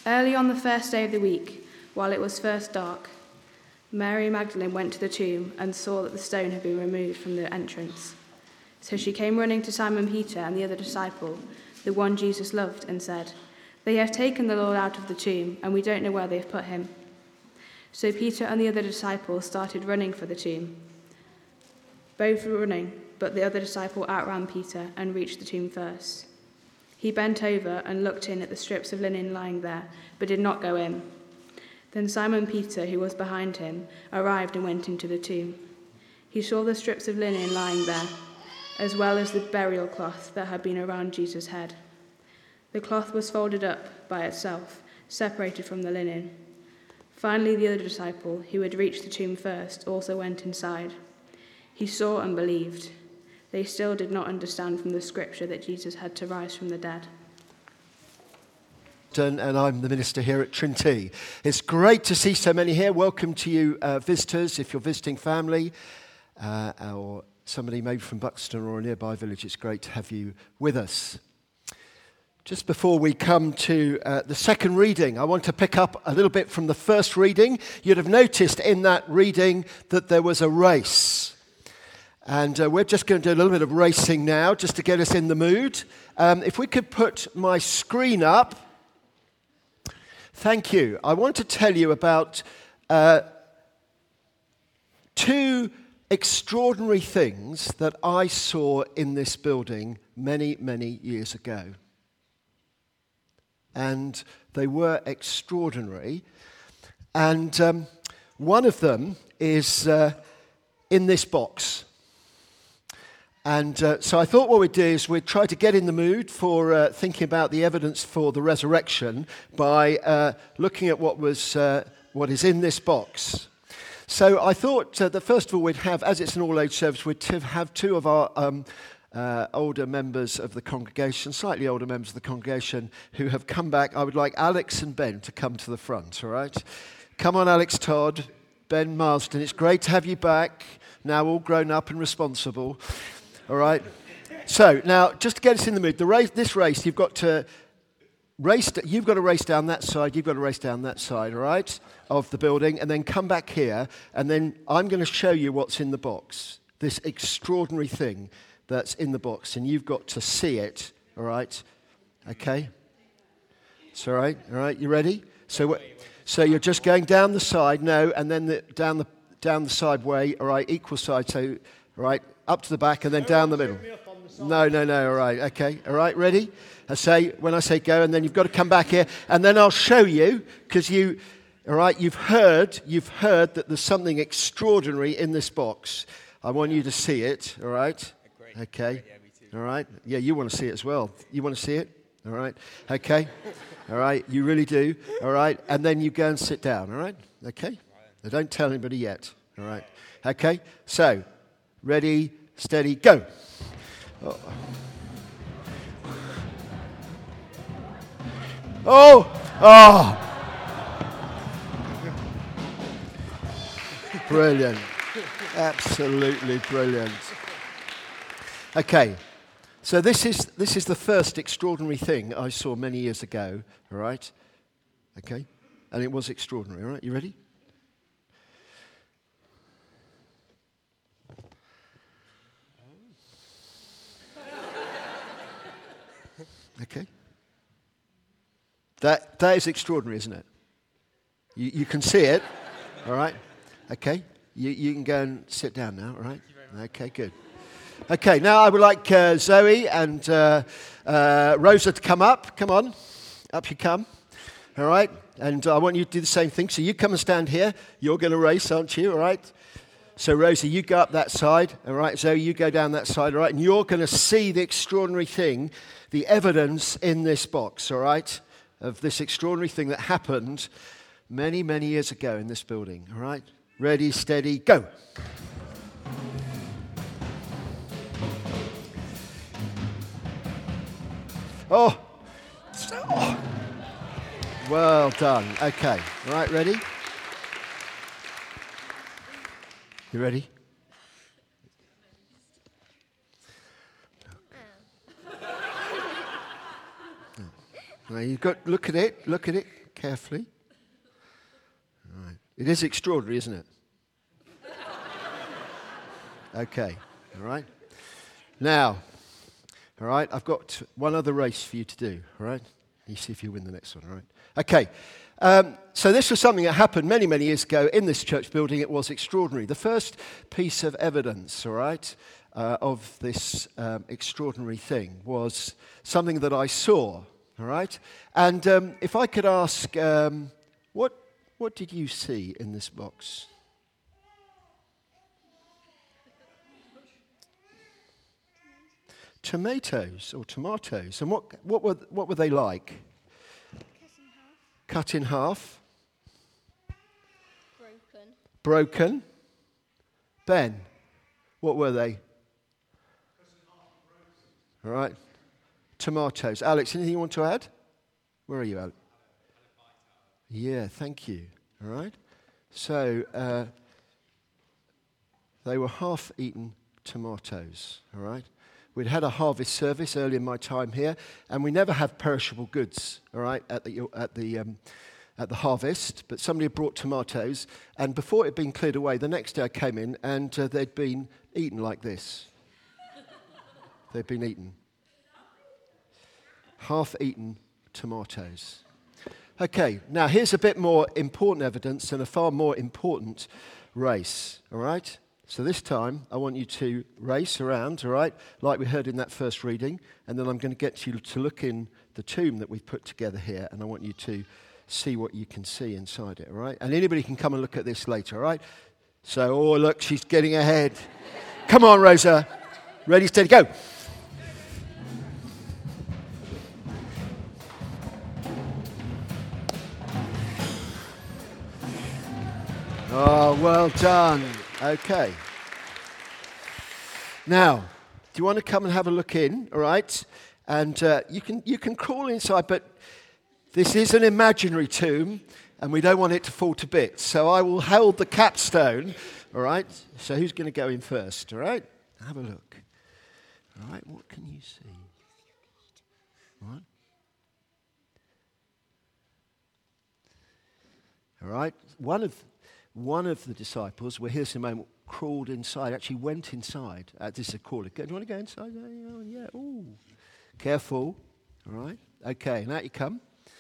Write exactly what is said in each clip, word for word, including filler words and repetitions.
Early on the first day of the week, while it was first dark, Mary Magdalene went to the tomb and saw that the stone had been removed from the entrance. So she came running to Simon Peter and the other disciple, the one Jesus loved, and said, "They have taken the Lord out of the tomb, and we don't know where they have put him." So Peter and the other disciple started running for the tomb. Both were running, but the other disciple outran Peter and reached the tomb first. He bent over and looked in at the strips of linen lying there, but did not go in. Then Simon Peter, who was behind him, arrived and went into the tomb. He saw the strips of linen lying there, as well as the burial cloth that had been around Jesus' head. The cloth was folded up by itself, separated from the linen. Finally, the other disciple, who had reached the tomb first, also went inside. He saw and believed. They still did not understand from the scripture that Jesus had to rise from the dead. And I'm the minister here at Trinity. It's great to see so many here. Welcome to you uh, visitors. If you're visiting family uh, or somebody maybe from Buxton or a nearby village, it's great to have you with us. Just before we come to uh, the second reading, I want to pick up a little bit from the first reading. You'd have noticed in that reading that there was a race. And uh, we're just going to do a little bit of racing now, just to get us in the mood. Um, if we could put my screen up. Thank you. I want to tell you about uh, two extraordinary things that I saw in this building many, many years ago. And they were extraordinary. And um, one of them is uh, in this box. And uh, so I thought what we'd do is we'd try to get in the mood for uh, thinking about the evidence for the resurrection by uh, looking at what was uh, what is in this box. So I thought uh, that first of all we'd have, as it's an all-age service, we'd t- have two of our um, uh, older members of the congregation, slightly older members of the congregation, who have come back. I would like Alex and Ben to come to the front, all right? Come on, Alex Todd, Ben Marsden. It's great to have you back, now all grown up and responsible. All right. So now, just to get us in the mood, the race, this race, you've got to race. You've got to race down that side. You've got to race down that side. All right, of the building, and then come back here, and then I'm going to show you what's in the box. This extraordinary thing that's in the box, and you've got to see it. All right. Okay. It's all right. All right. You ready? So, so you're just going down the side, no, and then the, down the down the side way. All right, equal side. So, all right. Up to the back and then down the middle. No, no, no, all right, okay, all right, ready? I say, when I say go, and then you've got to come back here, and then I'll show you, because you, all right, you've heard, you've heard that there's something extraordinary in this box. I want you to see it, all right? Okay, all right, yeah, you want to see it as well. You want to see it? All right, okay, all right, you really do, all right, and then you go and sit down, all right? Okay, now don't tell anybody yet, all right? Okay, so, ready, steady, go. Oh. Oh. Oh. Brilliant. Absolutely brilliant. Okay. So this is this is the first extraordinary thing I saw many years ago, all right? Okay? And it was extraordinary, all right? You ready? Okay. That that is extraordinary, isn't it? You you can see it, all right? Okay. You you can go and sit down now, all right? Okay, good. Okay, now I would like uh, Zoe and uh, uh, Rosa to come up. Come on, up you come. All right, and I want you to do the same thing. So you come and stand here. You're going to race, aren't you? All right. So Rosa, you go up that side. All right, Zoe, you go down that side. All right, and you're going to see the extraordinary thing, the evidence in this box. All right, of this extraordinary thing that happened many, many years ago in this building. All right, ready, steady, go. Oh, oh. Well done. Okay. All right, ready? You ready? Now you've got, look at it, look at it. carefully. All right. It is extraordinary, isn't it? Okay, all right. Now, all right, I've got one other race for you to do, all right? You see if you win the next one, all right? Okay, um, so this was something that happened many, many years ago in this church building. It was extraordinary. The first piece of evidence, all right, uh, of this um, extraordinary thing was something that I saw, all right? And um, if I could ask, um, what what did you see in this box? Tomatoes or tomatoes. And what what were what were they like? Cut in half. Cut in half. Broken. Broken. Ben, what were they? All right. Tomatoes. Alex, anything you want to add? Where are you, Alex? Yeah, thank you. All right. So uh, they were half-eaten tomatoes. All right. We'd had a harvest service early in my time here, and we never have perishable goods, all right, at the at the um, at the harvest. But somebody had brought tomatoes, and before it had been cleared away, the next day I came in, and uh, they'd been eaten like this. They'd been eaten, half-eaten tomatoes. Okay, now here's a bit more important evidence and a far more important race. All right. So this time, I want you to race around, all right, like we heard in that first reading, and then I'm going to get you to look in the tomb that we've put together here, and I want you to see what you can see inside it, all right? And anybody can come and look at this later, all right? So, oh, look, she's getting ahead. Come on, Rosa. Ready, steady, go. Oh, well done. Okay. Now, do you want to come and have a look in, all right? And uh, you can you can crawl inside, but this is an imaginary tomb, and we don't want it to fall to bits. So I will hold the capstone, all right? So who's going to go in first, all right? Have a look. All right, what can you see? All right. All right, one of... One of the disciples, we'll hear in a moment, crawled inside, actually went inside. Uh, this is a caller. Do you want to go inside? Yeah. Ooh. Careful. All right. Okay, now you come.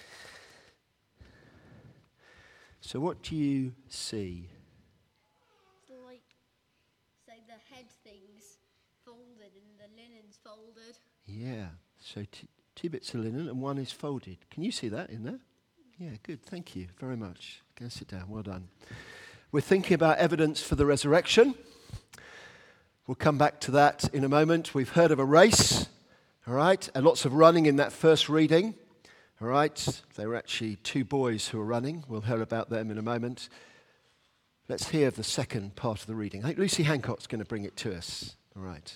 So what do you see? So like, say the head thing's folded and the linen's folded. Yeah. So t- two bits of linen and one is folded. Can you see that in there? Yeah, good. Thank you very much. Go sit down. Well done. We're thinking about evidence for the resurrection. We'll come back to that in a moment. We've heard of a race, all right, and lots of running in that first reading, all right. There were actually two boys who were running. We'll hear about them in a moment. Let's hear the second part of the reading. I think Lucy Hancock's going to bring it to us, all right.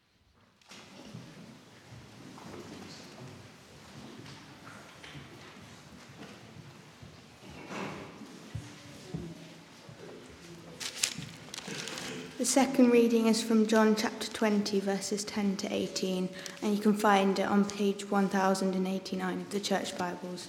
The second reading is from John chapter twenty, verses ten to eighteen, and you can find it on page one thousand eighty-nine of the Church Bibles.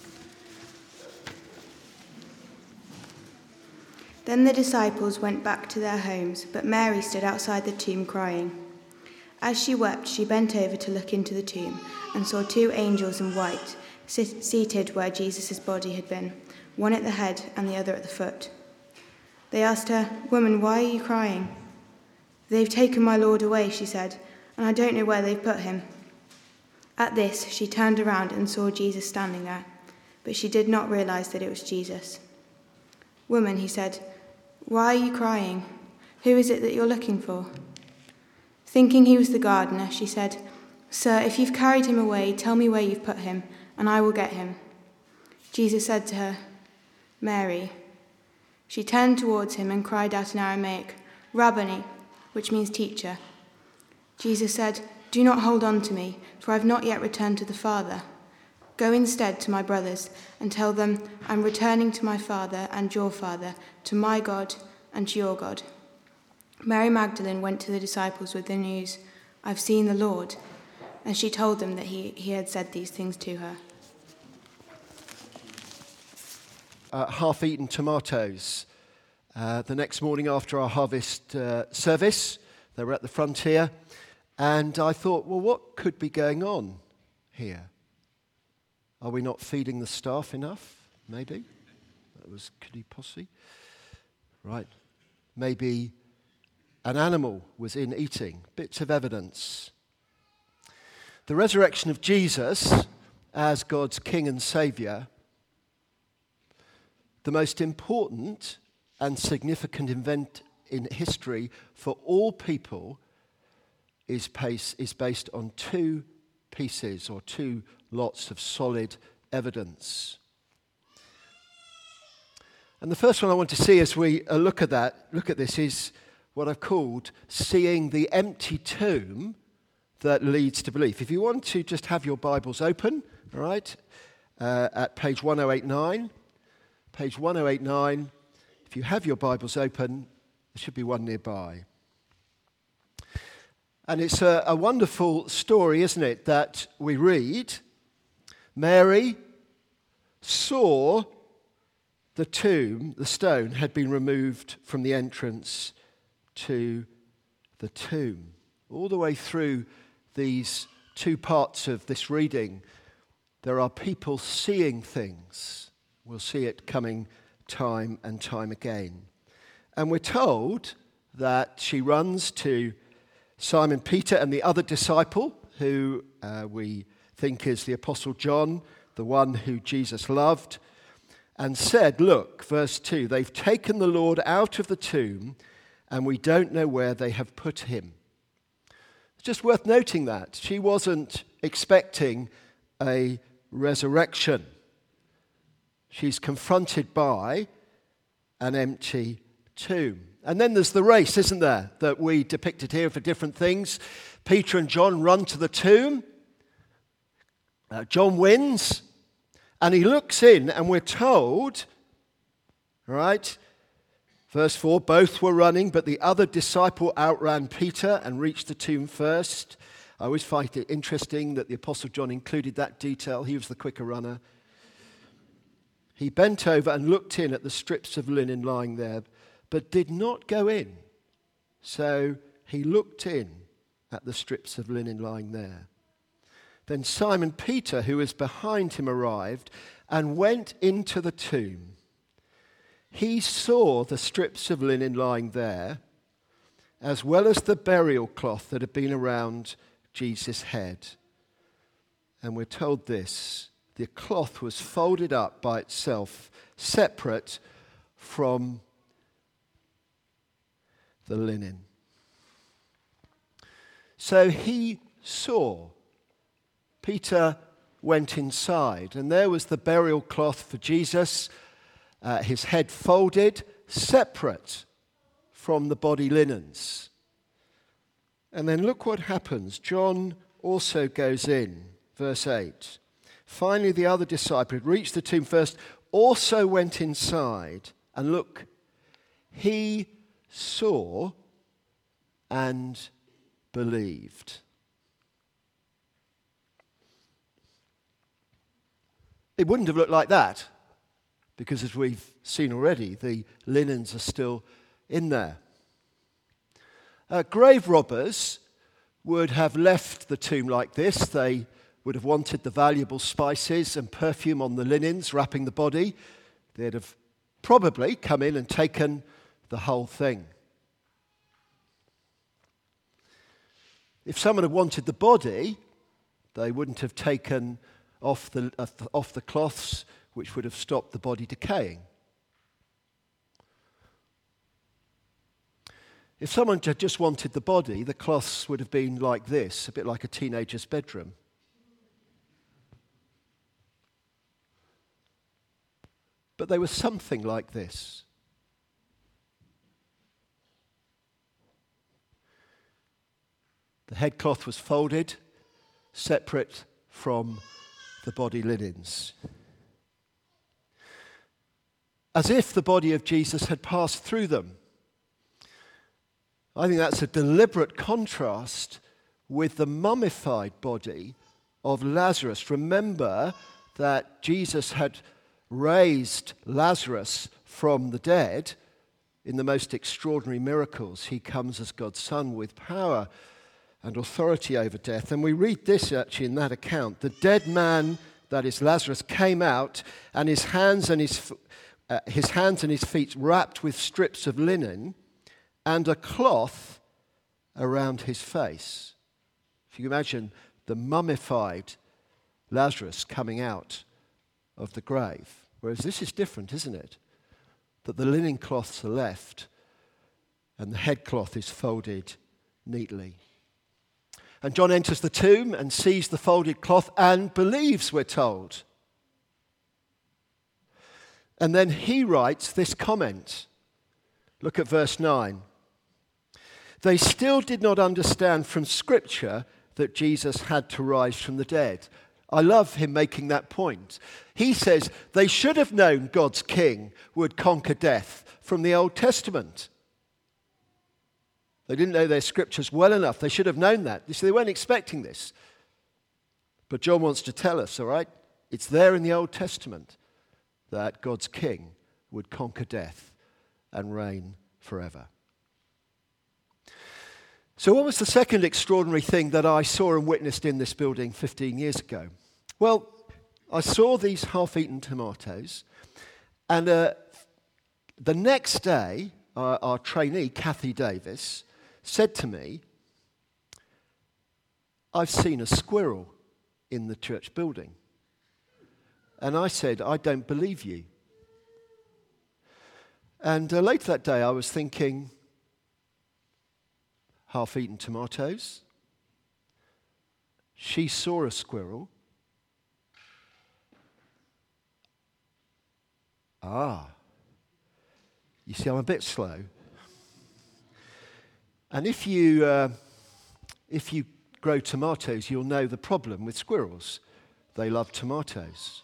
Then the disciples went back to their homes, but Mary stood outside the tomb crying. As she wept, she bent over to look into the tomb and saw two angels in white sit- seated where Jesus' body had been, one at the head and the other at the foot. They asked her, "Woman, why are you crying?" "They've taken my Lord away," she said, "and I don't know where they've put him." At this, she turned around and saw Jesus standing there, but she did not realize that it was Jesus. "Woman," he said, "why are you crying? Who is it that you're looking for?" Thinking he was the gardener, she said, "Sir, if you've carried him away, tell me where you've put him, and I will get him." Jesus said to her, "Mary." She turned towards him and cried out in Aramaic, "Rabboni," which means teacher. Jesus said, "Do not hold on to me, for I have not yet returned to the Father. Go instead to my brothers and tell them, I'm returning to my Father and your Father, to my God and to your God." Mary Magdalene went to the disciples with the news, "I've seen the Lord," and she told them that he, he had said these things to her. uh, half-eaten tomatoes uh, the next morning after our harvest uh, service. They were at the front here. And I thought, well, what could be going on here? Are we not feeding the staff enough? Maybe. That was Kitty Posse. Right. Maybe an animal was in eating. Bits of evidence. The resurrection of Jesus as God's King and Saviour, the most important and significant event in history for all people, is, pace, is based on two pieces or two lots of solid evidence. And the first one I want to see as we uh, look at that, look at this, is what I've called seeing the empty tomb that leads to belief. If you want to just have your Bibles open, all right, uh, at page one oh eight nine, page one oh eight nine, if you have your Bibles open, there should be one nearby. And it's a, a wonderful story, isn't it, that we read. Mary saw the tomb, the stone had been removed from the entrance to the tomb. All the way through these two parts of this reading, there are people seeing things. We'll see it coming time and time again. And we're told that she runs to Simon Peter and the other disciple, who uh, we think is the Apostle John, the one who Jesus loved, and said, look, verse two, they've taken the Lord out of the tomb, and we don't know where they have put him. It's just worth noting that. She wasn't expecting a resurrection. She's confronted by an empty tomb. And then there's the race, isn't there, that we depicted here for different things. Peter and John run to the tomb. Uh, John wins, and he looks in, and we're told, right, verse four, both were running, but the other disciple outran Peter and reached the tomb first. I always find it interesting that the Apostle John included that detail. He was the quicker runner. He bent over and looked in at the strips of linen lying there, but did not go in. So he looked in at the strips of linen lying there. Then Simon Peter, who was behind him, arrived and went into the tomb. He saw the strips of linen lying there, as well as the burial cloth that had been around Jesus' head. And we're told this, the cloth was folded up by itself, separate from the linen. So he saw. Peter went inside, and there was the burial cloth for Jesus, uh, his head folded, separate from the body linens. And then look what happens. John also goes in, verse eight. Finally, the other disciple had reached the tomb first, also went inside, and look, he saw and believed. It wouldn't have looked like that, because as we've seen already, the linens are still in there. Uh, grave robbers would have left the tomb like this. They would have wanted the valuable spices and perfume on the linens wrapping the body. They'd have probably come in and taken the whole thing. If someone had wanted the body, they wouldn't have taken off the, uh, off the cloths, which would have stopped the body decaying. If someone had just wanted the body, the cloths would have been like this, a bit like a teenager's bedroom. But they were something like this. The headcloth was folded, separate from the body linens. As if the body of Jesus had passed through them. I think that's a deliberate contrast with the mummified body of Lazarus. Remember that Jesus had raised Lazarus from the dead, in the most extraordinary miracles, he comes as God's Son with power and authority over death. And we read this actually in that account. The dead man, that is Lazarus, came out, and his hands and his, uh, his hands and his feet wrapped with strips of linen and a cloth around his face. If you can imagine the mummified Lazarus coming out of the grave. Whereas this is different, isn't it? That the linen cloths are left and the headcloth is folded neatly. And John enters the tomb and sees the folded cloth and believes, we're told. And then he writes this comment. Look at verse nine. They still did not understand from Scripture that Jesus had to rise from the dead. I love him making that point. He says they should have known God's King would conquer death from the Old Testament. They didn't know their scriptures well enough. They should have known that. You see, they weren't expecting this. But John wants to tell us, all right? It's there in the Old Testament that God's King would conquer death and reign forever. So what was the second extraordinary thing that I saw and witnessed in this building fifteen years ago? Well, I saw these half-eaten tomatoes, and uh, the next day, our, our trainee, Kathy Davis, said to me, I've seen a squirrel in the church building. And I said, I don't believe you. And uh, later that day I was thinking, half-eaten tomatoes. She saw a squirrel. Ah. You see, I'm a bit slow. And if you uh, if you grow tomatoes, you'll know the problem with squirrels. They love tomatoes.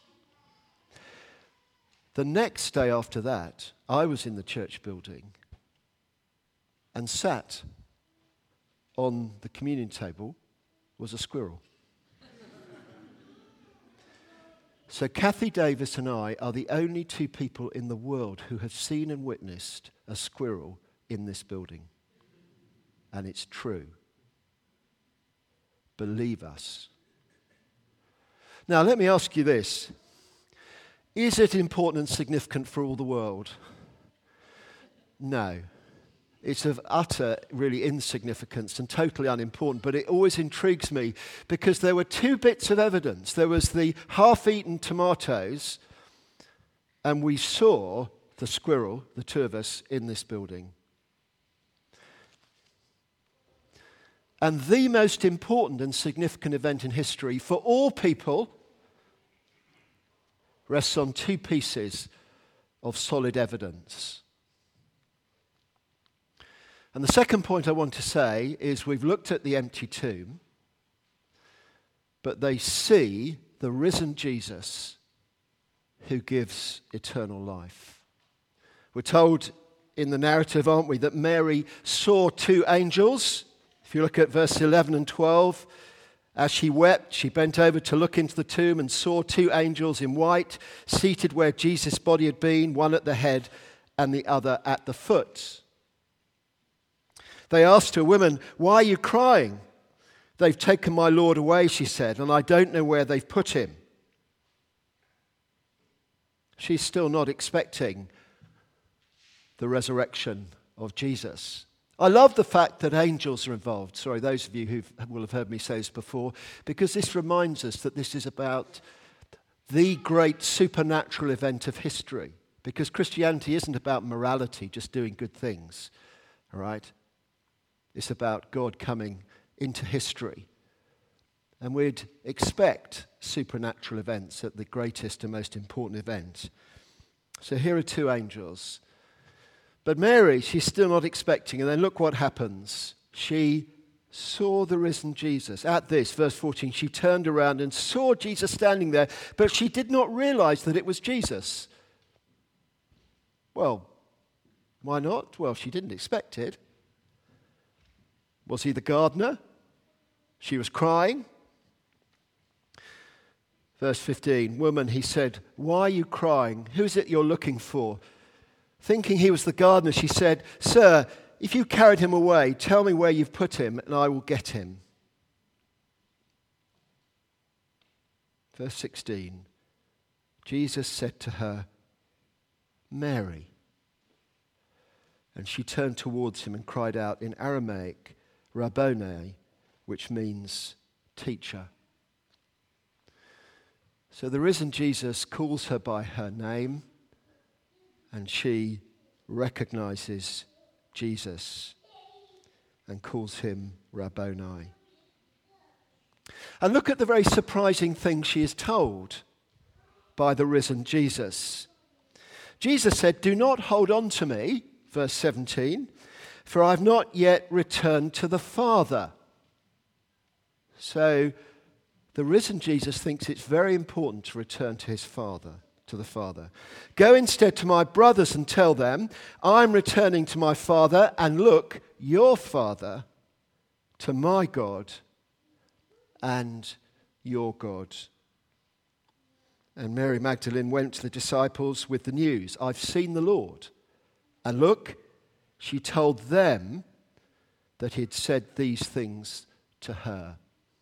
The next day after that, I was in the church building and sat on the communion table was a squirrel. So Kathy Davis and I are the only two people in the world who have seen and witnessed a squirrel in this building. And it's true. Believe us. Now let me ask you this. Is it important and significant for all the world? No. It's of utter, really, insignificance and totally unimportant, but it always intrigues me because there were two bits of evidence. There was the half-eaten tomatoes, and we saw the squirrel, the two of us, in this building. And the most important and significant event in history for all people rests on two pieces of solid evidence. And the second point I want to say is we've looked at the empty tomb, but they see the risen Jesus who gives eternal life. We're told in the narrative, aren't we, that Mary saw two angels. If you look at verse eleven and twelve, as she wept, she bent over to look into the tomb and saw two angels in white, seated where Jesus' body had been, one at the head and the other at the foot. They asked her, "Women, why are you crying?" "They've taken my Lord away," she said, "and I don't know where they've put him." She's still not expecting the resurrection of Jesus. I love the fact that angels are involved. Sorry, those of you who will have heard me say this before, because this reminds us that this is about the great supernatural event of history. Because Christianity isn't about morality, just doing good things, all right? It's about God coming into history. And we'd expect supernatural events at the greatest and most important event. So here are two angels. But Mary, she's still not expecting. And then look what happens. She saw the risen Jesus. At this, verse fourteen, she turned around and saw Jesus standing there, but she did not realize that it was Jesus. Well, why not? Well, she didn't expect it. Was he the gardener? She was crying. Verse fifteen, "Woman," he said, "why are you crying? Who is it you're looking for?" Thinking he was the gardener, she said, "Sir, if you carried him away, tell me where you've put him, and I will get him." Verse sixteen, Jesus said to her, "Mary." And she turned towards him and cried out in Aramaic, "Rabboni," which means teacher. So the risen Jesus calls her by her name, and she recognizes Jesus and calls him Rabboni. And look at the very surprising thing she is told by the risen Jesus. Jesus said, "Do not hold on to me," verse seventeen, "for I have not yet returned to the Father." So the risen Jesus thinks it's very important to return to his Father, to the Father. "Go instead to my brothers and tell them, I'm returning to my Father, and look, your Father, to my God and your God." And Mary Magdalene went to the disciples with the news, "I've seen the Lord." And look, she told them that he'd said these things to her.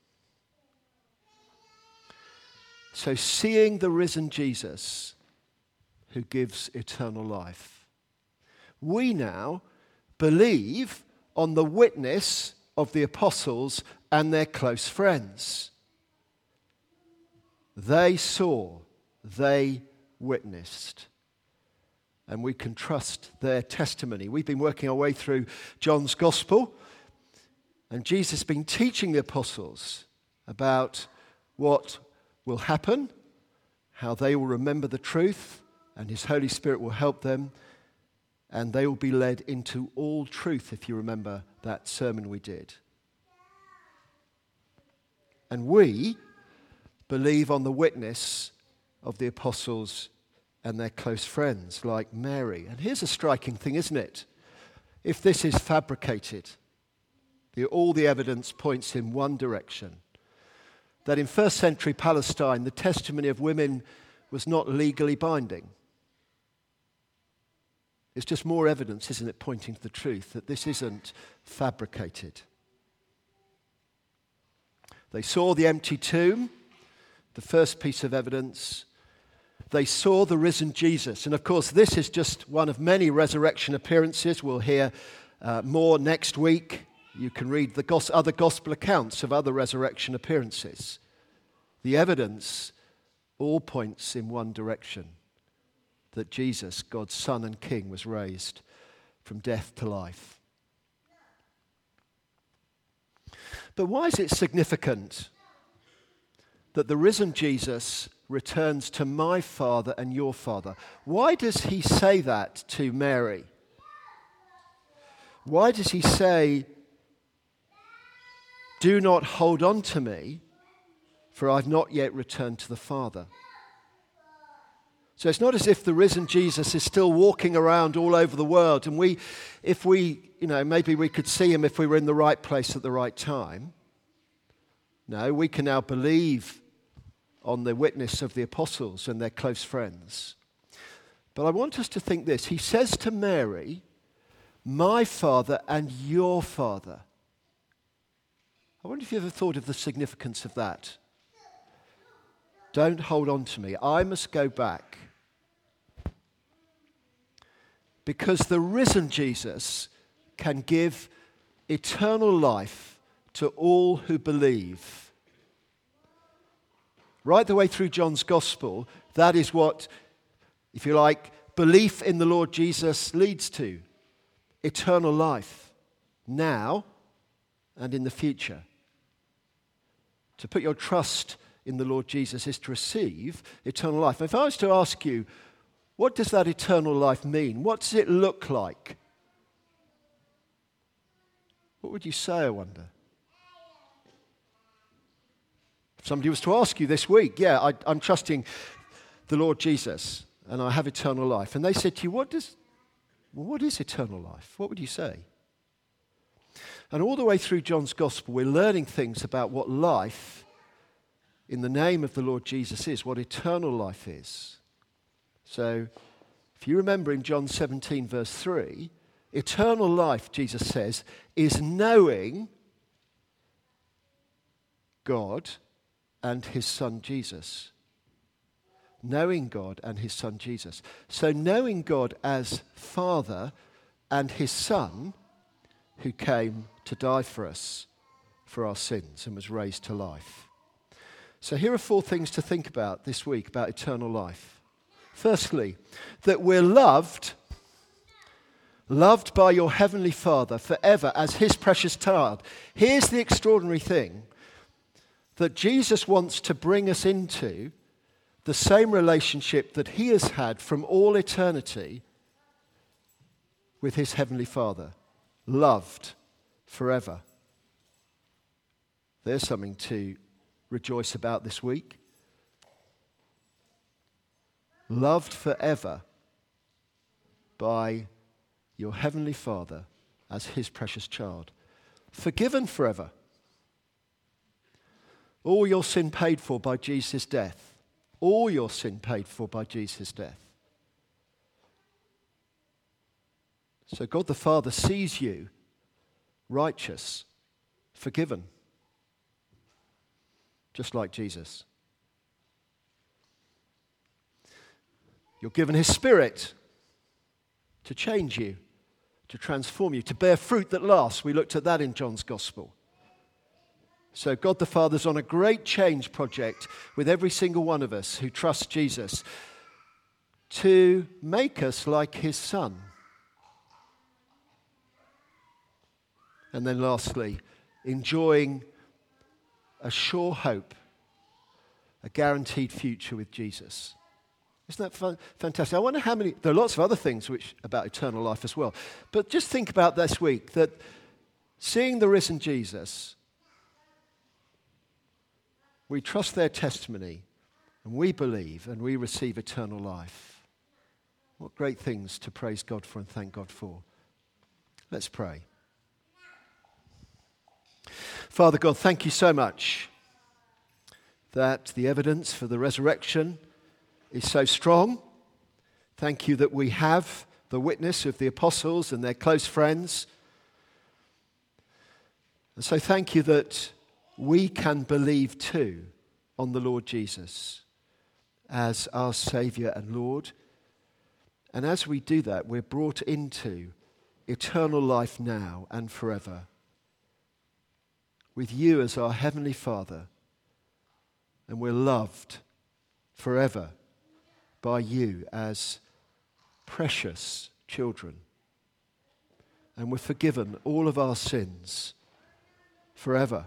So seeing the risen Jesus who gives eternal life, we now believe on the witness of the apostles and their close friends. They saw, they witnessed, and we can trust their testimony. We've been working our way through John's Gospel, and Jesus has been teaching the apostles about what will happen, how they will remember the truth, and his Holy Spirit will help them, and they will be led into all truth, if you remember that sermon we did. And we believe on the witness of the apostles and their close friends like Mary. And here's a striking thing, isn't it? If this is fabricated, the, all the evidence points in one direction. That in first century Palestine, the testimony of women was not legally binding. It's just more evidence, isn't it, pointing to the truth, that this isn't fabricated. They saw the empty tomb, the first piece of evidence. They saw the risen Jesus. And of course, this is just one of many resurrection appearances. We'll hear uh, more next week. You can read the gos- other gospel accounts of other resurrection appearances. The evidence all points in one direction, that Jesus, God's Son and King, was raised from death to life. But why is it significant that the risen Jesus returns to my Father and your Father? Why does he say that to Mary? Why does he say, "Do not hold on to me, for I've not yet returned to the Father"? So it's not as if the risen Jesus is still walking around all over the world, and we, if we, you know, maybe we could see him if we were in the right place at the right time. No, we can now believe on the witness of the apostles and their close friends. But I want us to think this. He says to Mary, "My Father and your Father." I wonder if you ever thought of the significance of that. Don't hold on to me. I must go back. Because the risen Jesus can give eternal life to all who believe. Right the way through John's Gospel, that is what, if you like, belief in the Lord Jesus leads to. Eternal life, now and in the future. To put your trust in the Lord Jesus is to receive eternal life. If I was to ask you, what does that eternal life mean? What does it look like? What would you say, I wonder? If somebody was to ask you this week, yeah, I, I'm trusting the Lord Jesus and I have eternal life. And they said to you, what does, well, what is eternal life? What would you say? And all the way through John's Gospel, we're learning things about what life in the name of the Lord Jesus is, what eternal life is. So, if you remember in John seventeen, verse three, eternal life, Jesus says, is knowing God and his Son Jesus. Knowing God and his Son Jesus. So knowing God as Father and his Son, who came to die for us, for our sins, and was raised to life. So here are four things to think about this week about eternal life. Firstly, that we're loved, loved by your heavenly Father forever as his precious child. Here's the extraordinary thing, that Jesus wants to bring us into the same relationship that he has had from all eternity with his heavenly Father. Loved forever. There's something to rejoice about this week. Loved forever by your heavenly Father as his precious child. Forgiven forever. All your sin paid for by Jesus' death. All your sin paid for by Jesus' death. So God the Father sees you righteous, forgiven, just like Jesus. You're given his Spirit to change you, to transform you, to bear fruit that lasts. We looked at that in John's Gospel. So God the Father's on a great change project with every single one of us who trusts Jesus to make us like his Son. And then lastly, enjoying a sure hope, a guaranteed future with Jesus. Isn't that fun, fantastic? I wonder how many, there are lots of other things which about eternal life as well. But just think about this week, that seeing the risen Jesus, we trust their testimony, and we believe, and we receive eternal life. What great things to praise God for and thank God for. Let's pray. Father God, thank you so much that the evidence for the resurrection is so strong. Thank you that we have the witness of the apostles and their close friends. And so thank you that we can believe too on the Lord Jesus as our Saviour and Lord. And as we do that, we're brought into eternal life now and forever, with you as our Heavenly Father, and we're loved forever by you as precious children, and we're forgiven all of our sins forever.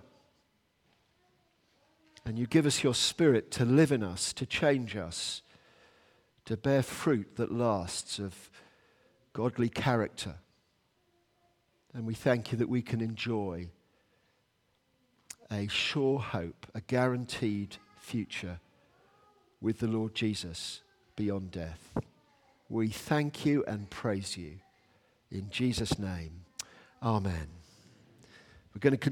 And you give us your Spirit to live in us, to change us, to bear fruit that lasts of godly character. And we thank you that we can enjoy a sure hope, a guaranteed future with the Lord Jesus beyond death. We thank you and praise you in Jesus' name. Amen. We're going to